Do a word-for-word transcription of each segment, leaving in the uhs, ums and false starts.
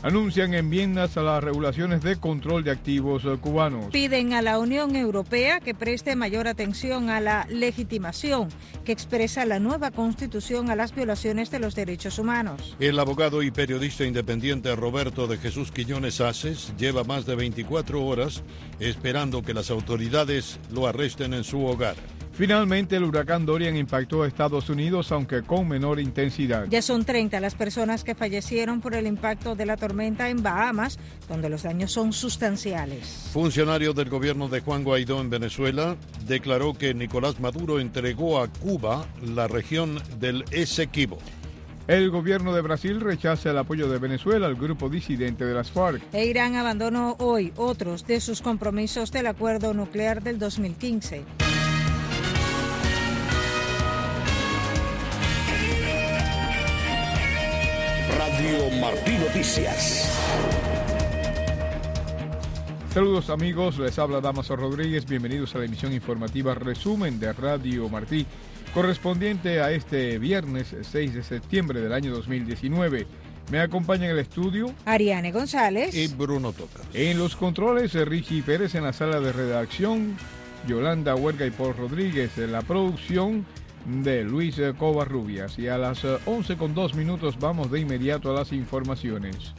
Anuncian enmiendas a las regulaciones de control de activos cubanos. Piden a la Unión Europea que preste mayor atención a la legitimación que expresa la nueva Constitución a las violaciones de los derechos humanos. El abogado y periodista independiente Roberto de Jesús Quiñones Aces lleva más de veinticuatro horas esperando que las autoridades lo arresten en su hogar. Finalmente, el huracán Dorian impactó a Estados Unidos, aunque con menor intensidad. Ya son treinta las personas que fallecieron por el impacto de la tormenta en Bahamas, donde los daños son sustanciales. Funcionario del gobierno de Juan Guaidó en Venezuela declaró que Nicolás Maduro entregó a Cuba la región del Esequibo. El gobierno de Brasil rechaza el apoyo de Venezuela al grupo disidente de las FARC. E Irán abandonó hoy otros de sus compromisos del acuerdo nuclear del dos mil quince. Radio Martí Noticias. Saludos amigos, les habla Damaso Rodríguez, bienvenidos a la emisión informativa Resumen de Radio Martí, correspondiente a este viernes seis de septiembre del año dos mil diecinueve. Me acompaña en el estudio Ariane González y Bruno Toca. En los controles, Richie Pérez. En la sala de redacción, Yolanda Huerga y Paul Rodríguez. En la producción de Luis Covarrubias. Y a las once con dos minutos vamos de inmediato a las informaciones.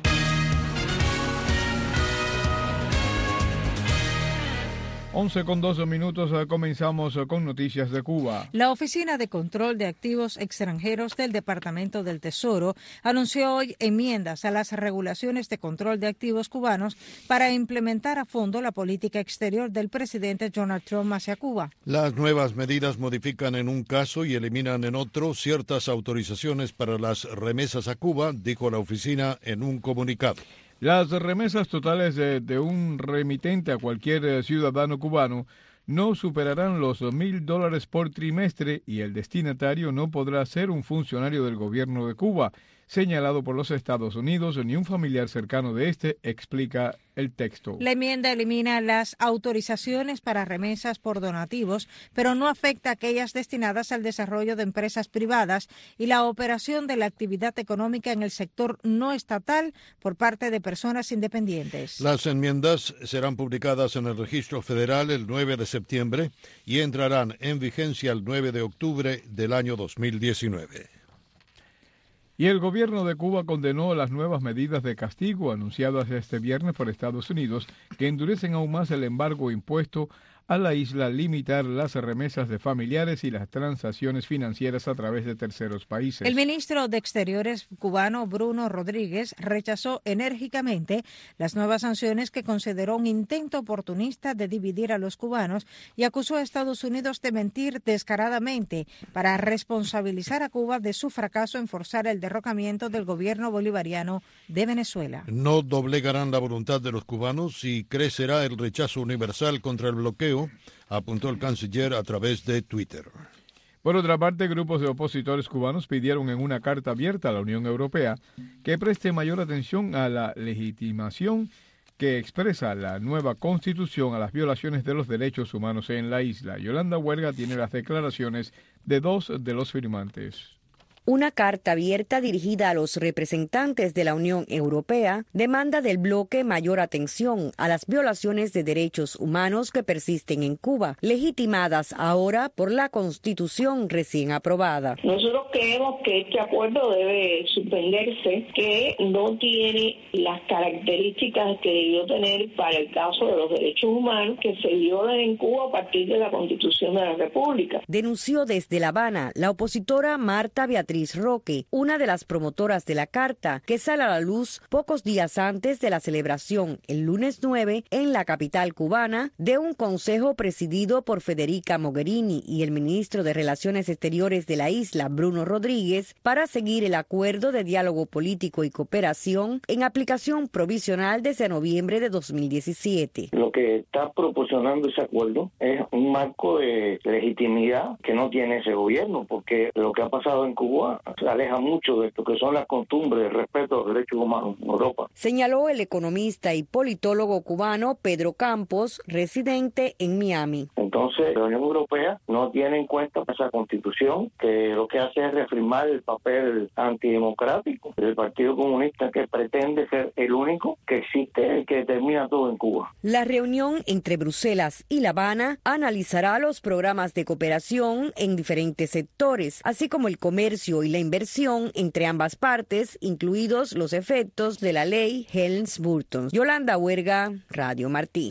once con dos minutos, comenzamos con noticias de Cuba. La Oficina de Control de Activos Extranjeros del Departamento del Tesoro anunció hoy enmiendas a las regulaciones de control de activos cubanos para implementar a fondo la política exterior del presidente Donald Trump hacia Cuba. Las nuevas medidas modifican en un caso y eliminan en otro ciertas autorizaciones para las remesas a Cuba, dijo la oficina en un comunicado. Las remesas totales de, de un remitente a cualquier ciudadano cubano no superarán los mil dólares por trimestre y el destinatario no podrá ser un funcionario del gobierno de Cuba, señalado por los Estados Unidos, ni un familiar cercano de este, explica el texto. La enmienda elimina las autorizaciones para remesas por donativos, pero no afecta a aquellas destinadas al desarrollo de empresas privadas y la operación de la actividad económica en el sector no estatal por parte de personas independientes. Las enmiendas serán publicadas en el Registro Federal el nueve de septiembre y entrarán en vigencia el nueve de octubre del año dos mil diecinueve. Y el gobierno de Cuba condenó las nuevas medidas de castigo anunciadas este viernes por Estados Unidos, que endurecen aún más el embargo impuesto a la isla al limitar las remesas de familiares y las transacciones financieras a través de terceros países. El ministro de Exteriores cubano Bruno Rodríguez rechazó enérgicamente las nuevas sanciones que consideró un intento oportunista de dividir a los cubanos y acusó a Estados Unidos de mentir descaradamente para responsabilizar a Cuba de su fracaso en forzar el derrocamiento del gobierno bolivariano de Venezuela. No doblegarán la voluntad de los cubanos y crecerá el rechazo universal contra el bloqueo, apuntó el canciller a través de Twitter. Por otra parte, grupos de opositores cubanos pidieron en una carta abierta a la Unión Europea que preste mayor atención a la legitimación que expresa la nueva Constitución a las violaciones de los derechos humanos en la isla. Yolanda Huerga tiene las declaraciones de dos de los firmantes. Una carta abierta dirigida a los representantes de la Unión Europea demanda del bloque mayor atención a las violaciones de derechos humanos que persisten en Cuba, legitimadas ahora por la Constitución recién aprobada. Nosotros creemos que este acuerdo debe suspenderse, que no tiene las características que debió tener para el caso de los derechos humanos que se violan en Cuba a partir de la Constitución de la República. Denunció desde La Habana la opositora Marta Beatriz Roque, una de las promotoras de la carta, que sale a la luz pocos días antes de la celebración, el lunes nueve, en la capital cubana, de un consejo presidido por Federica Mogherini y el ministro de Relaciones Exteriores de la isla, Bruno Rodríguez, para seguir el acuerdo de diálogo político y cooperación en aplicación provisional desde noviembre de dos mil diecisiete. Lo que está proporcionando ese acuerdo es un marco de legitimidad que no tiene ese gobierno, porque lo que ha pasado en Cuba se aleja mucho de esto, que son las costumbres de respeto a los derechos humanos en Europa. Señaló el economista y politólogo cubano Pedro Campos, residente en Miami. Entonces, la Unión Europea no tiene en cuenta esa constitución, que lo que hace es reafirmar el papel antidemocrático del Partido Comunista, que pretende ser el único que existe y que determina todo en Cuba. La reunión entre Bruselas y La Habana analizará los programas de cooperación en diferentes sectores, así como el comercio y la inversión entre ambas partes, incluidos los efectos de la ley Helms-Burton. Yolanda Huerga, Radio Martí.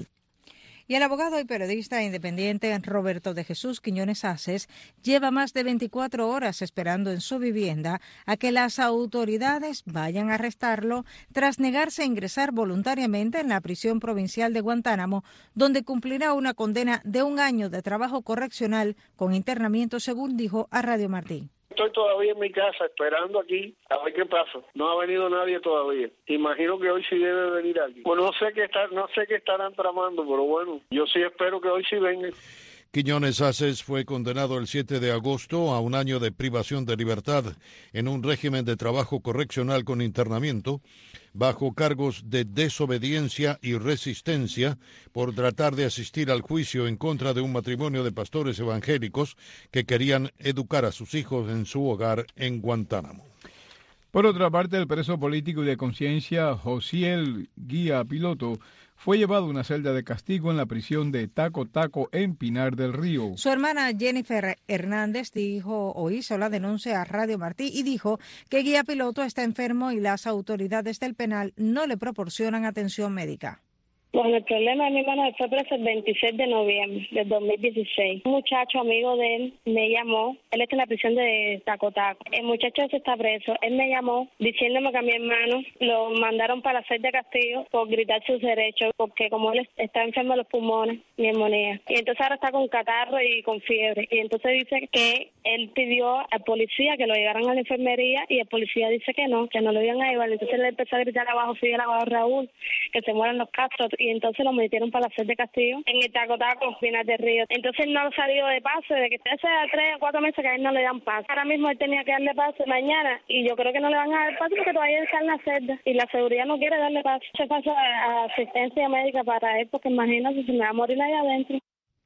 Y el abogado y periodista independiente Roberto de Jesús Quiñones Aces lleva más de veinticuatro horas esperando en su vivienda a que las autoridades vayan a arrestarlo tras negarse a ingresar voluntariamente en la prisión provincial de Guantánamo, donde cumplirá una condena de un año de trabajo correccional con internamiento, según dijo a Radio Martí. Estoy todavía en mi casa esperando aquí a ver qué pasa. No ha venido nadie todavía. Imagino que hoy sí debe venir alguien. Pues no sé qué está, no sé qué estarán tramando, pero bueno, yo sí espero que hoy sí vengan. Quiñones Aces fue condenado el siete de agosto a un año de privación de libertad en un régimen de trabajo correccional con internamiento bajo cargos de desobediencia y resistencia por tratar de asistir al juicio en contra de un matrimonio de pastores evangélicos que querían educar a sus hijos en su hogar en Guantánamo. Por otra parte, el preso político y de conciencia Josiel Guía Piloto fue llevado a una celda de castigo en la prisión de Taco Taco en Pinar del Río. Su hermana Jennifer Hernández dijo o hizo la denuncia a Radio Martí y dijo que Guía Piloto está enfermo y las autoridades del penal no le proporcionan atención médica. Bueno, el problema de mi hermano fue preso el veintiséis de noviembre del dos mil dieciséis. Un muchacho amigo de él me llamó, él está en la prisión de Taco Taco. El muchacho ese está preso, él me llamó diciéndome que a mi hermano lo mandaron para hacer de castigo por gritar sus derechos, porque como él está enfermo de los pulmones, neumonía. Y entonces ahora está con catarro y con fiebre. Y entonces dice que él pidió al policía que lo llevaran a la enfermería y el policía dice que no, que no lo iban a llevar. Entonces le empezó a gritar abajo, Fidel, abajo Raúl, que se mueran los Castro. Y entonces lo metieron para hacer de castigo en el Taco Taco, Pinar del Río. Entonces no ha salido de pase, de que hace tres o cuatro meses que a él no le dan pase. Ahora mismo él tenía que darle pase mañana y yo creo que no le van a dar pase porque todavía está en la celda y la seguridad no quiere darle pase. Se pasa asistencia médica para él porque imagínate si me va a morir allá adentro.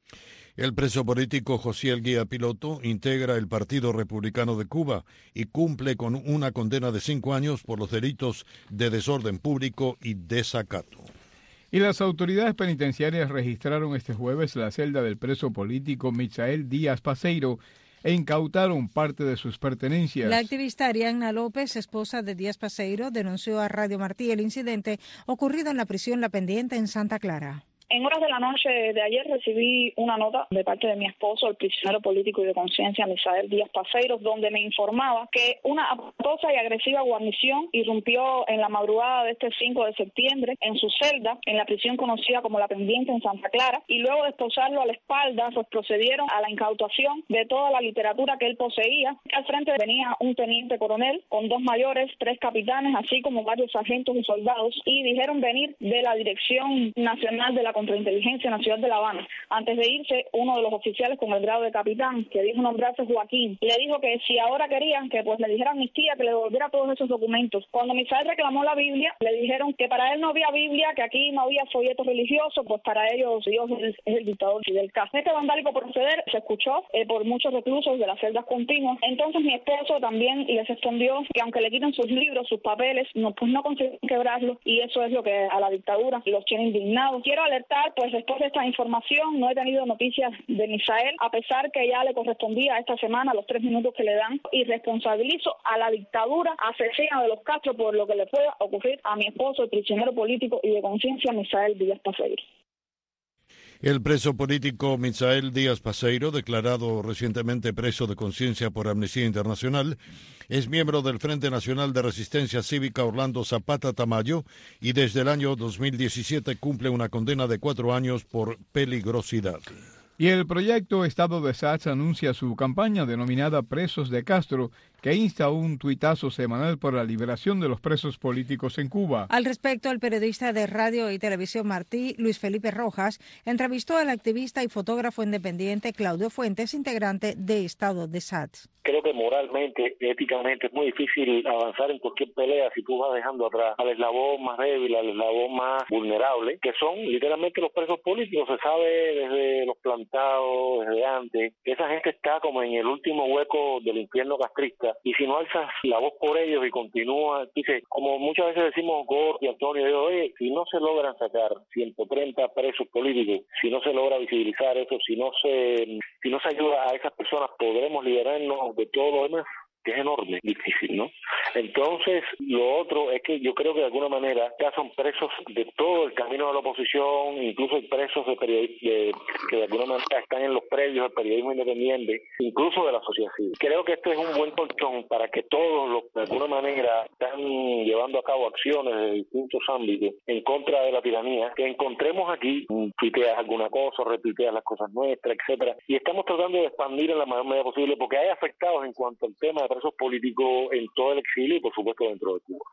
El preso político Josiel Guía Piloto integra el Partido Republicano de Cuba y cumple con una condena de cinco años por los delitos de desorden público y desacato. Y las autoridades penitenciarias registraron este jueves la celda del preso político Misael Díaz Paseiro e incautaron parte de sus pertenencias. La activista Arianna López, esposa de Díaz Paseiro, denunció a Radio Martí el incidente ocurrido en la prisión La Pendiente en Santa Clara. En horas de la noche de ayer recibí una nota de parte de mi esposo, el prisionero político y de conciencia Misael Díaz Paseiro, donde me informaba que una aparatosa y agresiva guarnición irrumpió en la madrugada de este cinco de septiembre en su celda, en la prisión conocida como La Pendiente en Santa Clara, y luego de esposarlo a la espalda, pues procedieron a la incautación de toda la literatura que él poseía. Al frente venía un teniente coronel con dos mayores, tres capitanes, así como varios sargentos y soldados, y dijeron venir de la Dirección Nacional de la Contrainteligencia en la ciudad de La Habana. Antes de irse, uno de los oficiales con el grado de capitán, que dijo nombrarse Joaquín, le dijo que si ahora querían que pues le dijera a amnistía, que le devolviera todos esos documentos. Cuando Misael reclamó la Biblia, le dijeron que para él no había Biblia, que aquí no había folletos religiosos, pues para ellos Dios es, es el dictador Fidel Castro. Este vandálico proceder se escuchó eh, por muchos reclusos de las celdas continuas. Entonces mi esposo también les respondió que aunque le quiten sus libros, sus papeles, no, pues no consiguen quebrarlos, y eso es lo que a la dictadura los tiene indignados. Quiero alertar, pues después de esta información no he tenido noticias de Misael, a pesar que ya le correspondía esta semana los tres minutos que le dan, y responsabilizo a la dictadura asesina de los Castro por lo que le pueda ocurrir a mi esposo, el prisionero político y de conciencia Misael Díaz Paseiro. El preso político Misael Díaz Paseiro, declarado recientemente preso de conciencia por Amnistía Internacional, es miembro del Frente Nacional de Resistencia Cívica Orlando Zapata Tamayo y desde el año dos mil diecisiete cumple una condena de cuatro años por peligrosidad. Y el proyecto Estado de Sachs anuncia su campaña denominada Presos de Castro, que insta un tuitazo semanal por la liberación de los presos políticos en Cuba. Al respecto, el periodista de Radio y Televisión Martí, Luis Felipe Rojas, entrevistó al activista y fotógrafo independiente Claudio Fuentes, integrante de Estado de S A T. Creo que moralmente, éticamente, es muy difícil avanzar en cualquier pelea si tú vas dejando atrás al eslabón más débil, al eslabón más vulnerable, que son literalmente los presos políticos. Se sabe desde los plantados, desde antes, que esa gente está como en el último hueco del infierno castrista, y si no alzas la voz por ellos y continúas, dice, como muchas veces decimos Gordy, Antonio, digo, oye, si no se logran sacar ciento treinta presos políticos, si no se logra visibilizar eso, si no se, si no se ayuda a esas personas, podremos liberarnos de todo lo demás, que es enorme, difícil, ¿no? Entonces, lo otro es que yo creo que de alguna manera ya son presos de todo el camino de la oposición, incluso hay presos de, de que de alguna manera están en los predios del periodismo independiente, incluso de la sociedad civil. Creo que este es un buen colchón para que todos los de alguna manera están llevando a cabo acciones de distintos ámbitos en contra de la tiranía, que encontremos aquí, tuiteas alguna cosa, retuiteas las cosas nuestras, etcétera, y estamos tratando de expandir en la mayor medida posible, porque hay afectados en cuanto al tema de presos políticos en todo el exilio y por supuesto dentro de Cuba.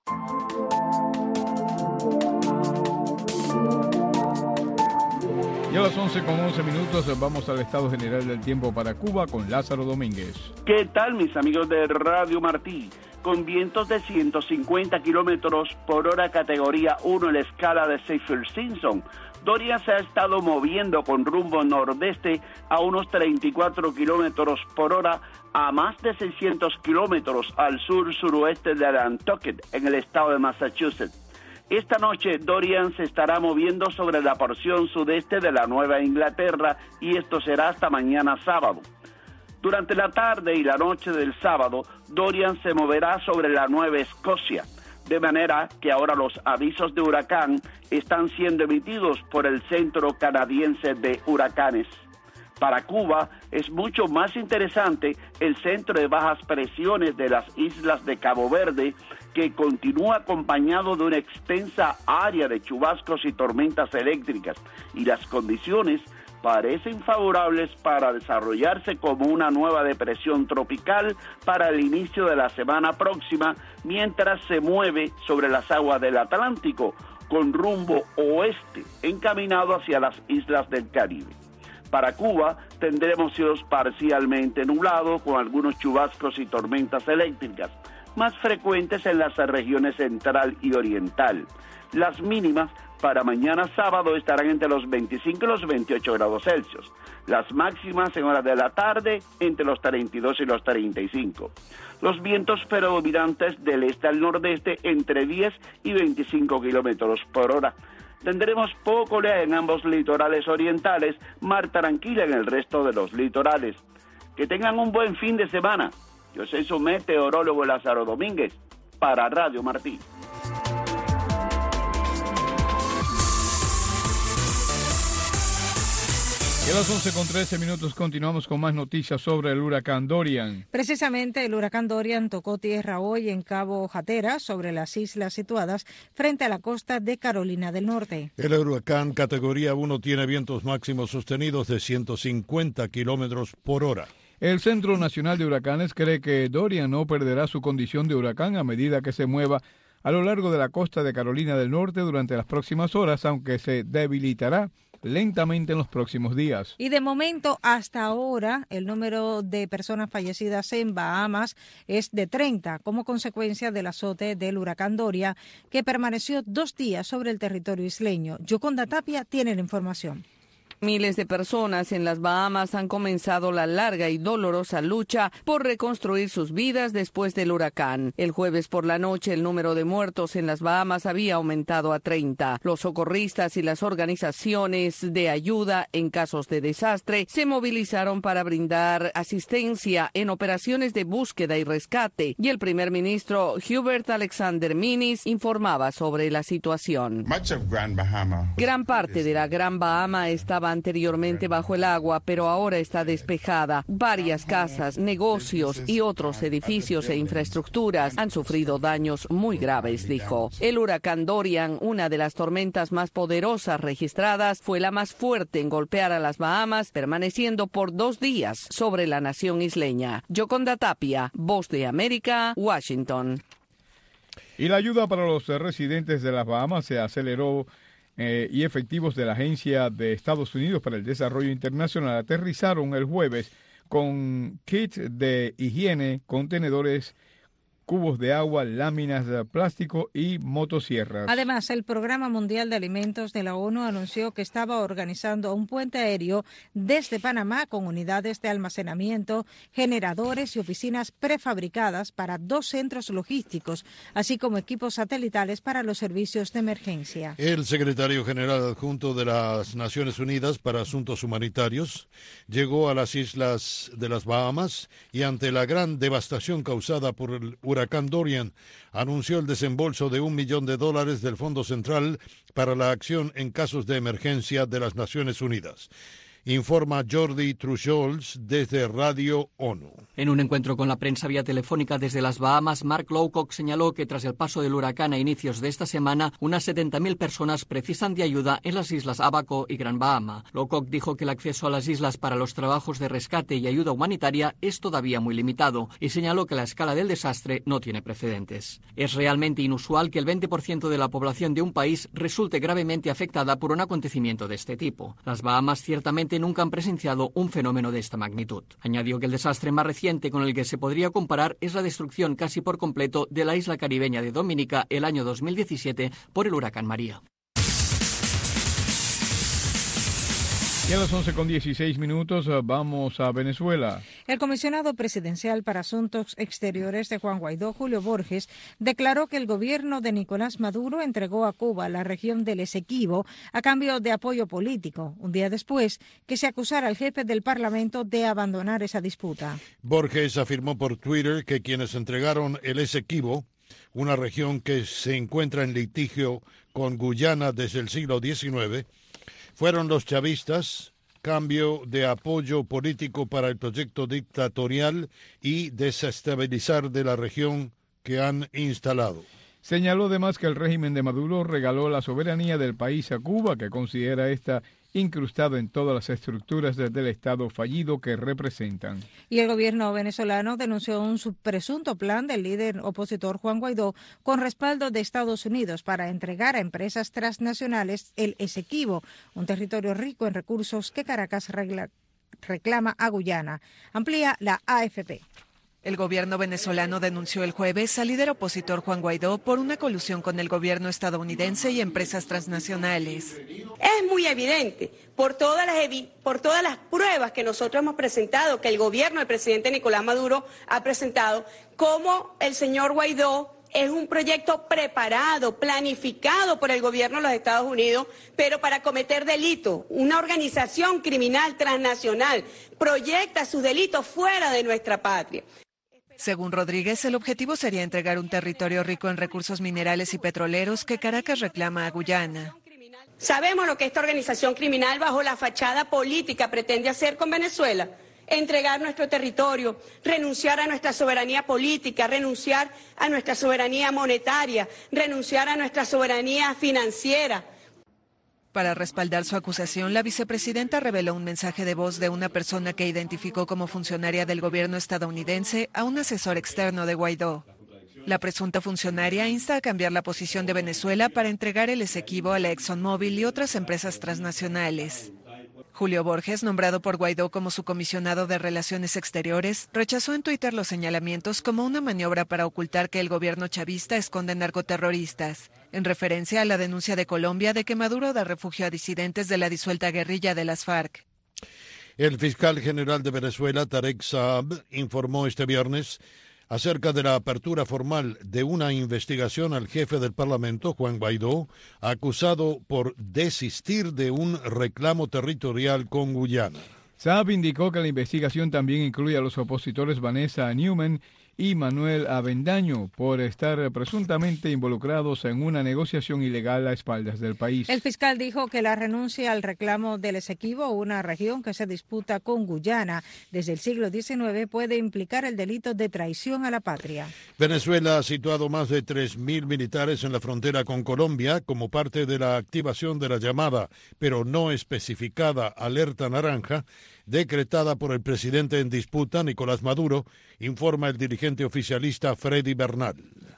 Y a las once con once minutos vamos al estado general del tiempo para Cuba con Lázaro Domínguez. ¿Qué tal, mis amigos de Radio Martí? Con vientos de ciento cincuenta kilómetros por hora, categoría uno en la escala de Saffir-Simpson, Dorian se ha estado moviendo con rumbo nordeste a unos treinta y cuatro kilómetros por hora a más de seiscientos kilómetros al sur-suroeste de Nantucket, en el estado de Massachusetts. Esta noche Dorian se estará moviendo sobre la porción sudeste de la Nueva Inglaterra y esto será hasta mañana sábado. Durante la tarde y la noche del sábado, Dorian se moverá sobre la Nueva Escocia, de manera que ahora los avisos de huracán están siendo emitidos por el Centro Canadiense de Huracanes. Para Cuba es mucho más interesante el centro de bajas presiones de las islas de Cabo Verde, que continúa acompañado de una extensa área de chubascos y tormentas eléctricas, y las condiciones parecen favorables para desarrollarse como una nueva depresión tropical para el inicio de la semana próxima, mientras se mueve sobre las aguas del Atlántico con rumbo oeste, encaminado hacia las islas del Caribe. Para Cuba tendremos cielos parcialmente nublados con algunos chubascos y tormentas eléctricas, más frecuentes en las regiones central y oriental. Las mínimas para mañana sábado estarán entre los veinticinco y los veintiocho grados Celsius. Las máximas en horas de la tarde entre los treinta y dos y los treinta y cinco. Los vientos predominantes del este al nordeste entre diez y veinticinco kilómetros por hora. Tendremos poco oleaje en ambos litorales orientales, mar tranquila en el resto de los litorales. Que tengan un buen fin de semana. Yo soy su meteorólogo Lázaro Domínguez, para Radio Martí. Y a las once con trece minutos continuamos con más noticias sobre el huracán Dorian. Precisamente el huracán Dorian tocó tierra hoy en Cabo Hatteras, sobre las islas situadas frente a la costa de Carolina del Norte. El huracán categoría uno tiene vientos máximos sostenidos de ciento cincuenta kilómetros por hora. El Centro Nacional de Huracanes cree que Dorian no perderá su condición de huracán a medida que se mueva a lo largo de la costa de Carolina del Norte durante las próximas horas, aunque se debilitará lentamente en los próximos días. Y de momento, hasta ahora, el número de personas fallecidas en Bahamas es de treinta, como consecuencia del azote del huracán Dorian, que permaneció dos días sobre el territorio isleño. Yoconda Tapia tiene la información. Miles de personas en las Bahamas han comenzado la larga y dolorosa lucha por reconstruir sus vidas después del huracán. El jueves por la noche, el número de muertos en las Bahamas había aumentado a treinta. Los socorristas y las organizaciones de ayuda en casos de desastre se movilizaron para brindar asistencia en operaciones de búsqueda y rescate, y el primer ministro Hubert Alexander Minnis informaba sobre la situación. Gran parte de la Gran Bahama estaba estaba anteriormente bajo el agua, pero ahora está despejada. Varias casas, negocios y otros edificios e infraestructuras han sufrido daños muy graves, dijo. El huracán Dorian, una de las tormentas más poderosas registradas, fue la más fuerte en golpear a las Bahamas, permaneciendo por dos días sobre la nación isleña. Yoconda Tapia, Voz de América, Washington. Y la ayuda para los residentes de las Bahamas se aceleró eh, y efectivos de la Agencia de Estados Unidos para el Desarrollo Internacional aterrizaron el jueves con kits de higiene, contenedores, cubos de agua, láminas de plástico y motosierras. Además, el Programa Mundial de Alimentos de la ONU anunció que estaba organizando un puente aéreo desde Panamá con unidades de almacenamiento, generadores y oficinas prefabricadas para dos centros logísticos, así como equipos satelitales para los servicios de emergencia. El secretario general adjunto de las Naciones Unidas para Asuntos Humanitarios llegó a las islas de las Bahamas y ante la gran devastación causada por el huracán huracán Dorian, anunció el desembolso de un millón de dólares del Fondo Central para la acción en casos de emergencia de las Naciones Unidas. Informa Jordi Trujols desde Radio ONU. En un encuentro con la prensa vía telefónica desde las Bahamas, Mark Lowcock señaló que tras el paso del huracán a inicios de esta semana, unas setenta mil personas precisan de ayuda en las islas Abaco y Gran Bahama. Lowcock dijo que el acceso a las islas para los trabajos de rescate y ayuda humanitaria es todavía muy limitado y señaló que la escala del desastre no tiene precedentes. Es realmente inusual que el veinte por ciento de la población de un país resulte gravemente afectada por un acontecimiento de este tipo. Las Bahamas ciertamente nunca han presenciado un fenómeno de esta magnitud. Añadió que el desastre más reciente con el que se podría comparar es la destrucción casi por completo de la isla caribeña de Dominica el año dos mil diecisiete por el huracán María. Y a las once con dieciséis minutos vamos a Venezuela. El comisionado presidencial para Asuntos Exteriores de Juan Guaidó, Julio Borges, declaró que el gobierno de Nicolás Maduro entregó a Cuba la región del Esequibo a cambio de apoyo político, un día después que se acusara al jefe del Parlamento de abandonar esa disputa. Borges afirmó por Twitter que quienes entregaron el Esequibo, una región que se encuentra en litigio con Guyana desde el siglo diecinueve, fueron los chavistas, cambio de apoyo político para el proyecto dictatorial y desestabilizar de la región que han instalado. Señaló además que el régimen de Maduro regaló la soberanía del país a Cuba, que considera esta incrustado en todas las estructuras del Estado fallido que representan. Y el gobierno venezolano denunció un presunto plan del líder opositor Juan Guaidó con respaldo de Estados Unidos para entregar a empresas transnacionales el Esequibo, un territorio rico en recursos que Caracas regla, reclama a Guyana. Amplía la A F P. El gobierno venezolano denunció el jueves al líder opositor Juan Guaidó por una colusión con el gobierno estadounidense y empresas transnacionales. Es muy evidente, por todas las, por todas las pruebas que nosotros hemos presentado, que el gobierno del presidente Nicolás Maduro ha presentado, cómo el señor Guaidó es un proyecto preparado, planificado por el gobierno de los Estados Unidos, pero para cometer delitos. Una organización criminal transnacional proyecta sus delitos fuera de nuestra patria. Según Rodríguez, el objetivo sería entregar un territorio rico en recursos minerales y petroleros que Caracas reclama a Guyana. Sabemos lo que esta organización criminal bajo la fachada política pretende hacer con Venezuela. Entregar nuestro territorio, renunciar a nuestra soberanía política, renunciar a nuestra soberanía monetaria, renunciar a nuestra soberanía financiera. Para respaldar su acusación, la vicepresidenta reveló un mensaje de voz de una persona que identificó como funcionaria del gobierno estadounidense a un asesor externo de Guaidó. La presunta funcionaria insta a cambiar la posición de Venezuela para entregar el Esequibo a la ExxonMobil y otras empresas transnacionales. Julio Borges, nombrado por Guaidó como su comisionado de Relaciones Exteriores, rechazó en Twitter los señalamientos como una maniobra para ocultar que el gobierno chavista esconde narcoterroristas, en referencia a la denuncia de Colombia de que Maduro da refugio a disidentes de la disuelta guerrilla de las FARC. El fiscal general de Venezuela, Tarek Saab, informó este viernes acerca de la apertura formal de una investigación al jefe del Parlamento, Juan Guaidó, acusado por desistir de un reclamo territorial con Guyana. Saab indicó que la investigación también incluye a los opositores Vanessa Newman y Manuel Avendaño por estar presuntamente involucrados en una negociación ilegal a espaldas del país. El fiscal dijo que la renuncia al reclamo del Esequibo, una región que se disputa con Guyana desde el siglo diecinueve, puede implicar el delito de traición a la patria. Venezuela ha situado más de tres mil militares en la frontera con Colombia como parte de la activación de la llamada, pero no especificada, alerta naranja, decretada por el presidente en disputa, Nicolás Maduro, informa el dirigente oficialista Freddy Bernal.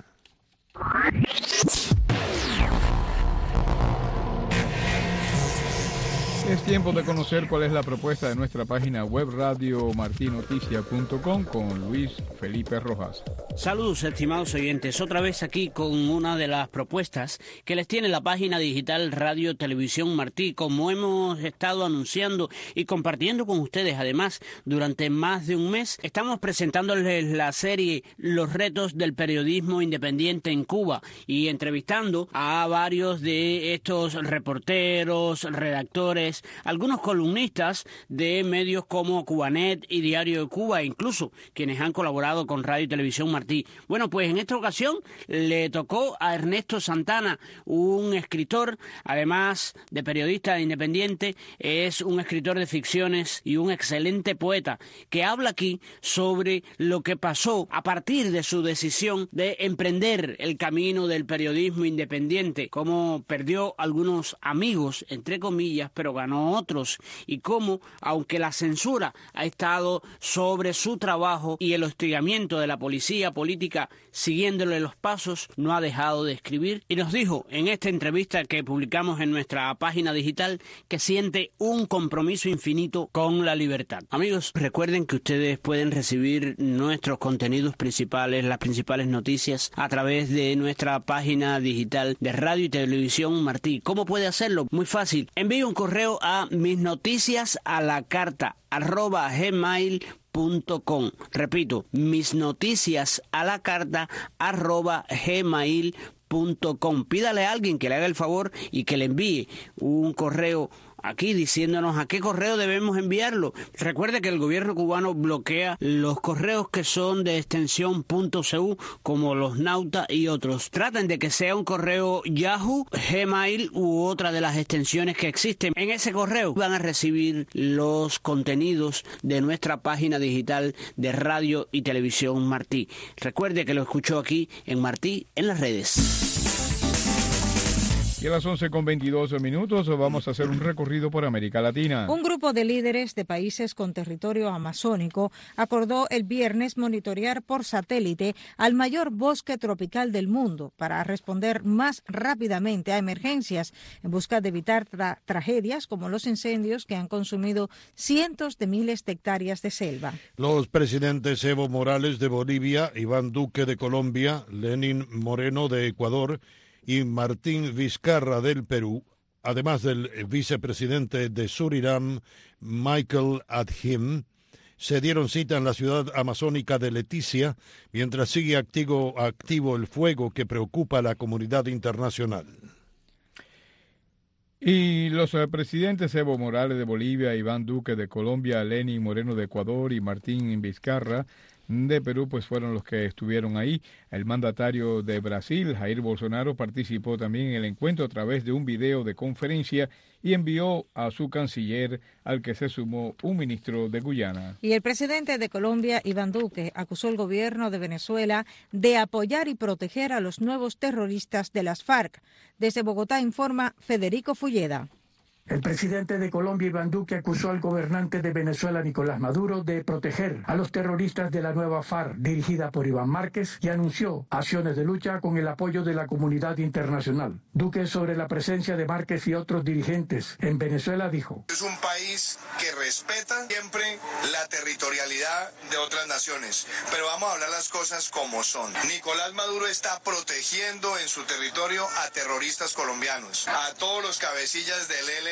Es tiempo de conocer cuál es la propuesta de nuestra página web radio martí noticia punto com con Luis Felipe Rojas. Saludos, estimados oyentes, otra vez aquí con una de las propuestas que les tiene la página digital Radio Televisión Martí. Como hemos estado anunciando y compartiendo con ustedes, además, durante más de un mes, estamos presentándoles la serie Los retos del periodismo independiente en Cuba y entrevistando a varios de estos reporteros, redactores, algunos columnistas de medios como Cubanet y Diario de Cuba, incluso quienes han colaborado con Radio y Televisión Martí. Bueno, pues en esta ocasión le tocó a Ernesto Santana, un escritor, además de periodista independiente, es un escritor de ficciones y un excelente poeta, que habla aquí sobre lo que pasó a partir de su decisión de emprender el camino del periodismo independiente, cómo perdió algunos amigos, entre comillas, pero ganó otros, y cómo, aunque la censura ha estado sobre su trabajo y el hostigamiento de la policía política siguiéndole los pasos, no ha dejado de escribir, y nos dijo en esta entrevista que publicamos en nuestra página digital que siente un compromiso infinito con la libertad. Amigos, recuerden que ustedes pueden recibir nuestros contenidos principales, las principales noticias, a través de nuestra página digital de Radio y Televisión Martí. ¿Cómo puede hacerlo? Muy fácil. Envíe un correo a mis noticias a la carta arroba gmail punto com. Repito, mis noticias a la carta arroba gmail punto com. Pídale a alguien que le haga el favor y que le envíe un correo aquí diciéndonos a qué correo debemos enviarlo. Recuerde que el gobierno cubano bloquea los correos que son de extensión .cu, como los Nauta y otros. Traten de que sea un correo Yahoo, Gmail u otra de las extensiones que existen. En ese correo van a recibir los contenidos de nuestra página digital de Radio y Televisión Martí. Recuerde que lo escuchó aquí en Martí en las redes. Y a las once con veintidós minutos vamos a hacer un recorrido por América Latina. Un grupo de líderes de países con territorio amazónico acordó el viernes monitorear por satélite al mayor bosque tropical del mundo para responder más rápidamente a emergencias en busca de evitar tra- tragedias como los incendios que han consumido cientos de miles de hectáreas de selva. Los presidentes Evo Morales de Bolivia, Iván Duque de Colombia, Lenín Moreno de Ecuador y Martín Vizcarra del Perú, además del vicepresidente de Surinam, Michael Adhim, se dieron cita en la ciudad amazónica de Leticia, mientras sigue activo, activo el fuego que preocupa a la comunidad internacional. Y los eh, presidentes Evo Morales de Bolivia, Iván Duque de Colombia, Lenín Moreno de Ecuador y Martín Vizcarra de Perú, pues fueron los que estuvieron ahí. El mandatario de Brasil, Jair Bolsonaro, participó también en el encuentro a través de un video de conferencia y envió a su canciller, al que se sumó un ministro de Guyana. Y el presidente de Colombia, Iván Duque, acusó al gobierno de Venezuela de apoyar y proteger a los nuevos terroristas de las FARC. Desde Bogotá informa Federico Fulleda. El presidente de Colombia, Iván Duque, acusó al gobernante de Venezuela, Nicolás Maduro, de proteger a los terroristas de la nueva FARC, dirigida por Iván Márquez, y anunció acciones de lucha con el apoyo de la comunidad internacional. Duque, sobre la presencia de Márquez y otros dirigentes en Venezuela, dijo: es un país que respeta siempre la territorialidad de otras naciones, pero vamos a hablar las cosas como son. Nicolás Maduro está protegiendo en su territorio a terroristas colombianos, a todos los cabecillas del E L N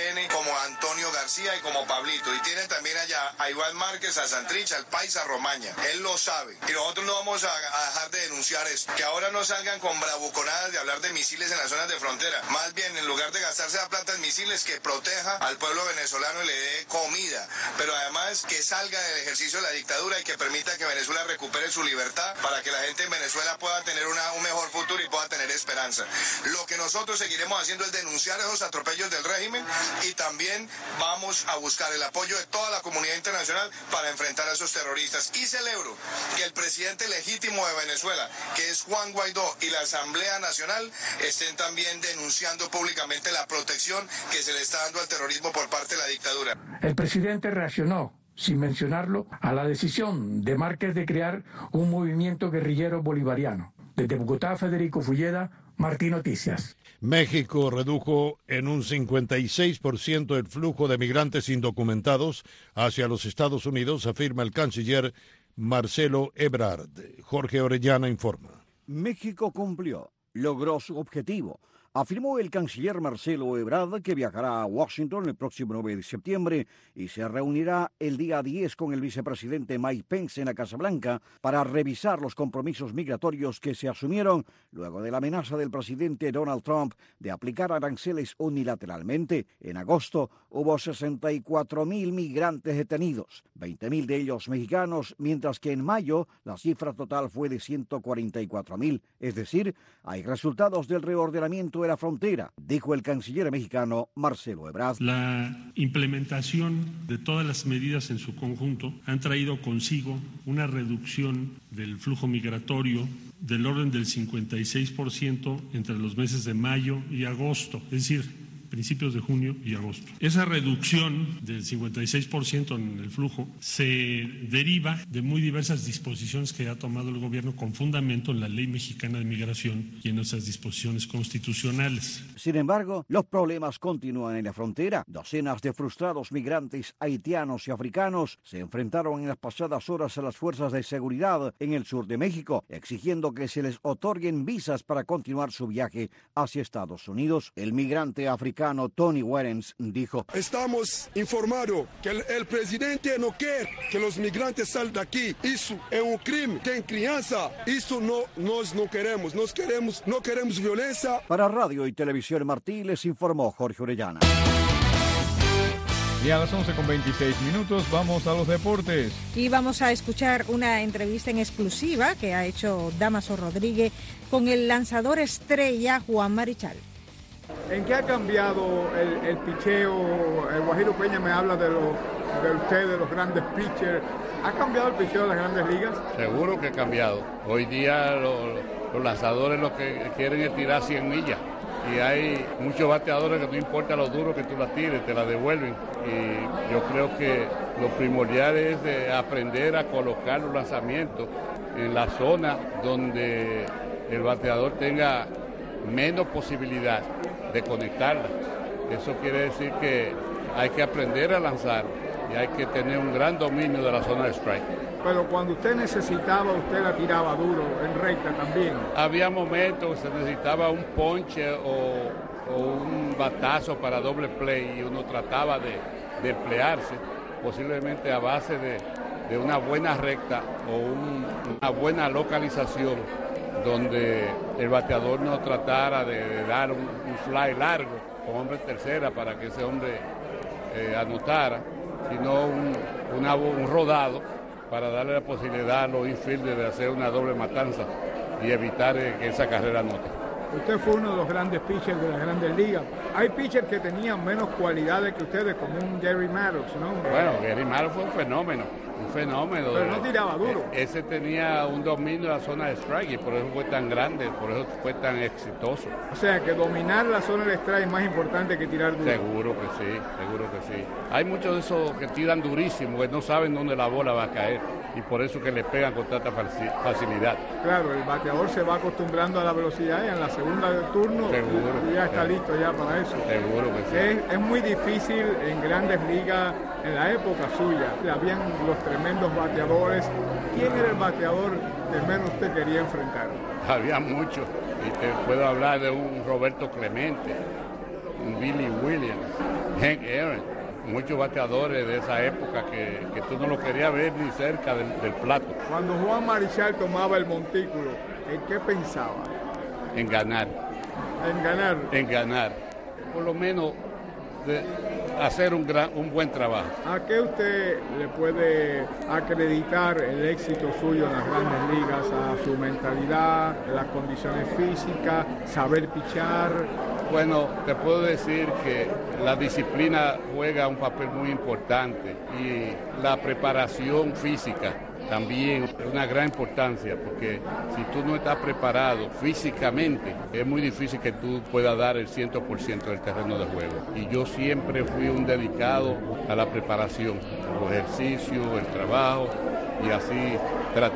tiene como a Antonio García y como Pablito. Y tiene también allá a Iván Márquez, a Santrich, al Paisa Romaña. Él lo sabe. Y nosotros no vamos a, a dejar de denunciar eso. Que ahora no salgan con bravuconadas de hablar de misiles en las zonas de frontera. Más bien, en lugar de gastarse la plata en misiles, que proteja al pueblo venezolano y le dé comida. Pero además que salga del ejercicio de la dictadura y que permita que Venezuela recupere su libertad para que la gente en Venezuela pueda tener una, un mejor futuro y pueda tener esperanza. Lo que nosotros seguiremos haciendo es denunciar esos atropellos del régimen y también vamos a buscar el apoyo de toda la comunidad internacional para enfrentar a esos terroristas. Y celebro que el presidente legítimo de Venezuela, que es Juan Guaidó, y la Asamblea Nacional estén también denunciando públicamente la protección que se le está dando al terrorismo por parte de la dictadura. El presidente reaccionó, sin mencionarlo, a la decisión de Márquez de crear un movimiento guerrillero bolivariano. Desde Bogotá, Federico Fulleda, Martí Noticias. México redujo en un cincuenta y seis por ciento el flujo de migrantes indocumentados hacia los Estados Unidos, afirma el canciller Marcelo Ebrard. Jorge Orellana informa. México cumplió, logró su objetivo, afirmó el canciller Marcelo Ebrard, que viajará a Washington el próximo nueve de septiembre y se reunirá el día diez con el vicepresidente Mike Pence en la Casa Blanca para revisar los compromisos migratorios que se asumieron luego de la amenaza del presidente Donald Trump de aplicar aranceles unilateralmente. En agosto hubo sesenta y cuatro mil migrantes detenidos, veinte mil de ellos mexicanos, mientras que en mayo la cifra total fue de ciento cuarenta y cuatro mil, es decir, hay resultados del reordenamiento de la frontera, dijo el canciller mexicano Marcelo Ebrard. La implementación de todas las medidas en su conjunto han traído consigo una reducción del flujo migratorio del orden del cincuenta y seis por ciento entre los meses de mayo y agosto, es decir, principios de junio y agosto. Esa reducción del cincuenta y seis por ciento en el flujo se deriva de muy diversas disposiciones que ha tomado el gobierno con fundamento en la Ley Mexicana de Migración y en nuestras disposiciones constitucionales. Sin embargo, los problemas continúan en la frontera. Docenas de frustrados migrantes haitianos y africanos se enfrentaron en las pasadas horas a las fuerzas de seguridad en el sur de México, exigiendo que se les otorguen visas para continuar su viaje hacia Estados Unidos. El migrante africano Tony Werens dijo: Estamos informados que el, el presidente no quiere que los migrantes salgan de aquí. Eso es un crimen. Tem criança. Eso no, nos no queremos. Nos queremos, no queremos violencia. Para Radio y Televisión Martí les informó Jorge Orellana. Y a las once con veintiséis minutos vamos a los deportes. Y vamos a escuchar una entrevista en exclusiva que ha hecho Damaso Rodríguez con el lanzador estrella Juan Marichal. ¿En qué ha cambiado el, el picheo? El Guajiro Peña me habla de, lo, de usted, de los grandes pitchers. ¿Ha cambiado el picheo de las grandes ligas? Seguro que ha cambiado. Hoy día lo, los lanzadores lo que quieren es tirar cien millas. Y hay muchos bateadores que no importa lo duro que tú la tires, te la devuelven. Y yo creo que lo primordial es de aprender a colocar los lanzamientos en la zona donde el bateador tenga menos posibilidad de conectarla. Eso quiere decir que hay que aprender a lanzar y hay que tener un gran dominio de la zona de strike. Pero cuando usted necesitaba, usted la tiraba duro, en recta también. Había momentos que se necesitaba un ponche o, o un batazo para doble play y uno trataba de, de emplearse, posiblemente a base de, de una buena recta o un, una buena localización, donde el bateador no tratara de, de dar un, un fly largo con hombre en tercera para que ese hombre eh, anotara, sino un, una, un rodado para darle la posibilidad a los infielders de hacer una doble matanza y evitar eh, que esa carrera anote. Usted fue uno de los grandes pitchers de las grandes ligas. Hay pitchers que tenían menos cualidades que ustedes, como un Gary Maddox, ¿no? Bueno, Gary Maddox fue un fenómeno. Un fenómeno. Pero no tiraba duro. Ese tenía un dominio de la zona de strike y por eso fue tan grande, por eso fue tan exitoso. O sea, que dominar la zona de strike es más importante que tirar duro. Seguro que sí, seguro que sí. Hay muchos de esos que tiran durísimo, que no saben dónde la bola va a caer y por eso que le pegan con tanta facilidad. Claro, el bateador se va acostumbrando a la velocidad y en la segunda del turno seguro, ya está seguro. listo ya para eso. Seguro que sí. Es, es muy difícil en grandes ligas, en la época suya, habían los tremendos bateadores. ¿Quién era el bateador que menos usted quería enfrentar? Había muchos, y te puedo hablar de un Roberto Clemente, Billy Williams, Hank Aaron, muchos bateadores de esa época que, que tú no lo querías ver ni cerca del, del plato. Cuando Juan Marichal tomaba el montículo, ¿en qué pensaba? En ganar. ¿En ganar? En ganar. Por lo menos de hacer un, gran, un buen trabajo. ¿A qué usted le puede acreditar el éxito suyo en las grandes ligas? ¿A su mentalidad, las condiciones físicas, saber pichar? Bueno, te puedo decir que la disciplina juega un papel muy importante y la preparación física también es una gran importancia, porque si tú no estás preparado físicamente, es muy difícil que tú puedas dar el cien por ciento del terreno de juego. Y yo siempre fui un dedicado a la preparación, los ejercicios, el trabajo, y así tratar